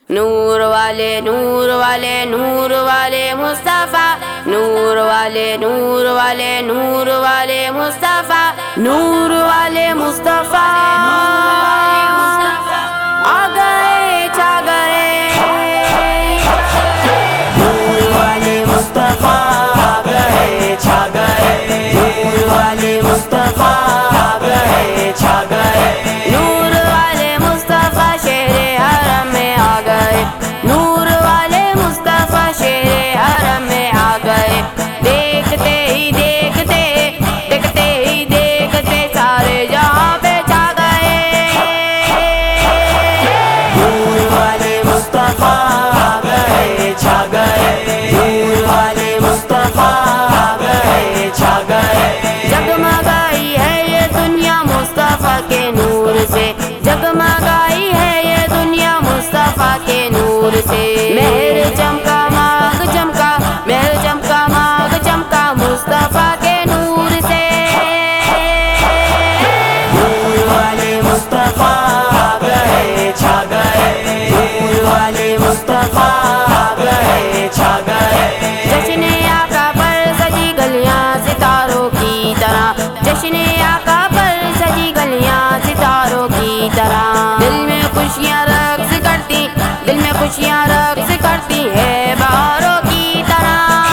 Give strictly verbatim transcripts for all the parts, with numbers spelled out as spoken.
نور والے نور والے نور والے مصطفیٰ، نور والے نور والے نور والے مصطفیٰ، نور والے مصطفیٰ آ گئے چھا گئے، نور والے مصطفیٰ آ گئے چھا گئے، نور والے مصطفیٰ آ گئے چھا گئے، نور والے مصطفیٰ شہر حرم میں آ گئے، نور والے مصطفیٰ شہر حرم میں آ گئے، دیکھتے ہی دیکھتے دیکھتے ہی دیکھتے سارے جہاں پہ چھا گئے، نور والے مصطفیٰ آ گئے چھا گئے، نور والے مصطفیٰ آ گئے چھا گئے، جگمگائی ہے یہ دنیا مصطفیٰ کے نور سے، جگمگائی ہے یہ دنیا مصطفیٰ کے نور سے، مہر چمکا ماغ چمکا، مہر چمکا ماغ چمکا مصطفیٰ کے نور سے، نور والے مصطفیٰ آ گئے چھا گئے، نور والے مصطفیٰ آ گئے چھا گئے، جشن آقا پر سجی گلیاں ستاروں کی طرح، جشن آقا پر سجی گلیاں ستاروں کی طرح، دل میں خوشیاں رقص کرتی، دل میں خوشیاں رقص کرتی ہے بہاروں کی طرح،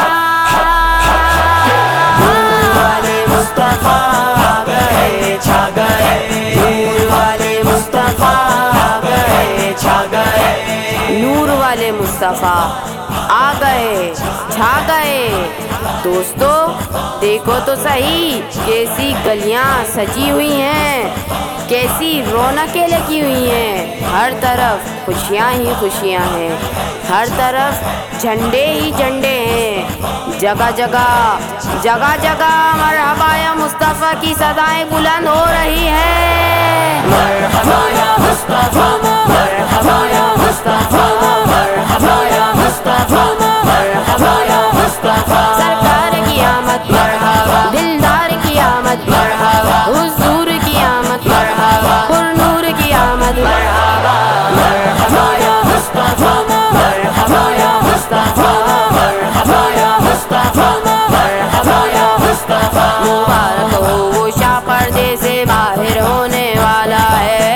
نور والے مصطفیٰ آ گئے چھا گئے، نور والے مصطفیٰ آ گئے چھا گئے، نور والے مصطفیٰ آ گئے چھا گئے، دوستو دیکھو تو صحیح کیسی گلیاں سجی ہوئی ہیں، کیسی رونقیں لگی ہوئی ہیں، ہر طرف خوشیاں ہی خوشیاں ہیں، ہر طرف جھنڈے ہی جھنڈے ہیں، جگہ جگہ جگہ جگہ مرحبا یا مصطفیٰ کی صدائیں بلند ہو رہی ہیں، مرحبا یا مصطفیٰ، مرحبا یا مصطفیٰ، مرحبا یا مصطفیٰ، مرحبا یا مصطفیٰ، سرکار کی آمد مرحبا، دلدار کی آمد مرحبا، حضور کی آمد مرحبا، پر نور کی آمد مرحبا، مرحبا یا مصطفیٰ، مرحبا یا مصطفیٰ، مرحبا یا مصطفیٰ، مرحبا یا مصطفیٰ، مبارک ہو وہ شاہ پردے سے باہر ہونے والا ہے،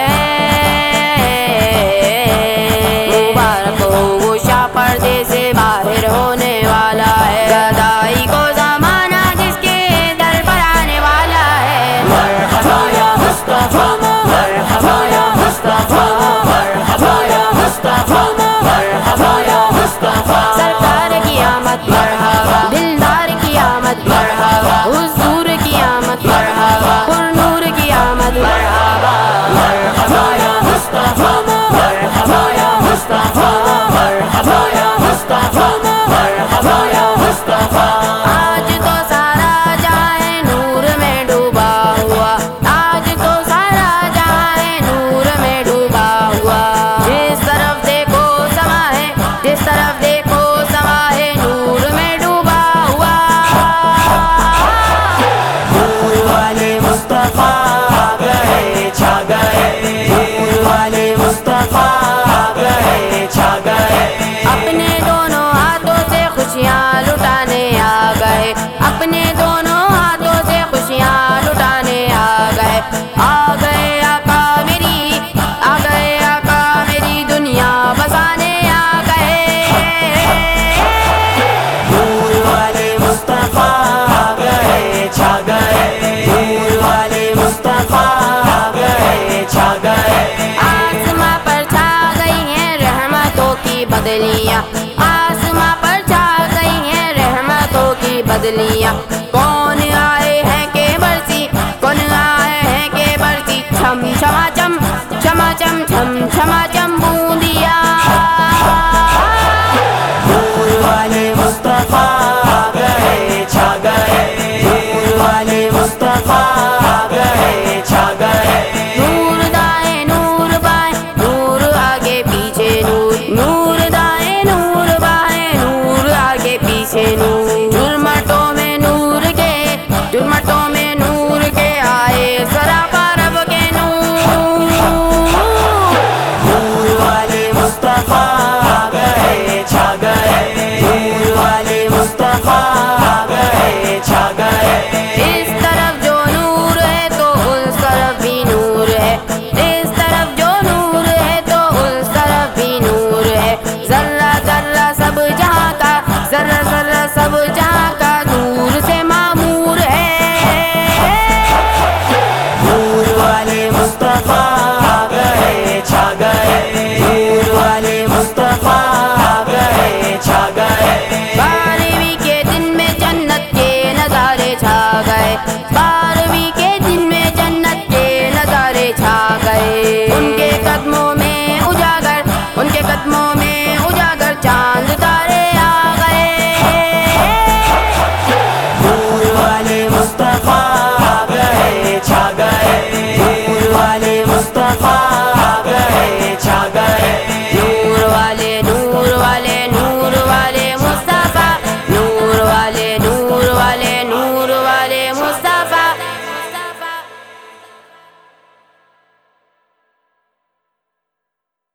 مبارک ہو وہ شاہ پردے سے باہر ہونے والا ہے، گدائی کو زمانہ جس کے در پر آنے والا ہے، مرحبا یا مصطفیٰ، مرحبا یا مصطفیٰ، مرحبا یا مصطفیٰ، مرحبا یا مصطفیٰ، سرکار کی آمد مرحبا، دلدار کی آمد مرحبا، حضور کی آمد مرحبا، پر نور کی آمد مرحبا، مرحبا یا مصطفیٰ، مرحبا یا مصطفیٰ، مرحبا یا مصطفیٰ، مرحبا یا مصطفیٰ، آج تو سارا جہاں نور میں ڈوبا ہوا، آج تو سارا جہاں نور میں ڈوبا ہوا، جس طرف دیکھو سما ہے، جس طرف دیکھو سما ہے نور میں ڈوبا ہوا، نور والے مصطفیٰ آ گئے چھا گئے، نور والے مصطفیٰ آ گئے چھا گئے، اپنے دونوں ہاتھوں سے خوشیاں لٹانے آ گئے، اپنے دونوں ہاتھوں سے خوشیاں لٹانے آ گئے، آ گئے آقا میری، آ گئے آقا میری دنیا بسانے آ گئے، نور والے مصطفیٰ آ گئے چھا گئے، نور والے مصطفیٰ آ گئے چھا گئے، آسماں پر چھا گئی ہیں رحمتوں کی بدلیاں، آسماں پر چھا گئی ہیں رحمتوں کی بدلیاں، کون آئے ہیں کہ برسی، کون آئے ہیں کہ برسی، چھم چھما چم چھما چم چھم چھما چم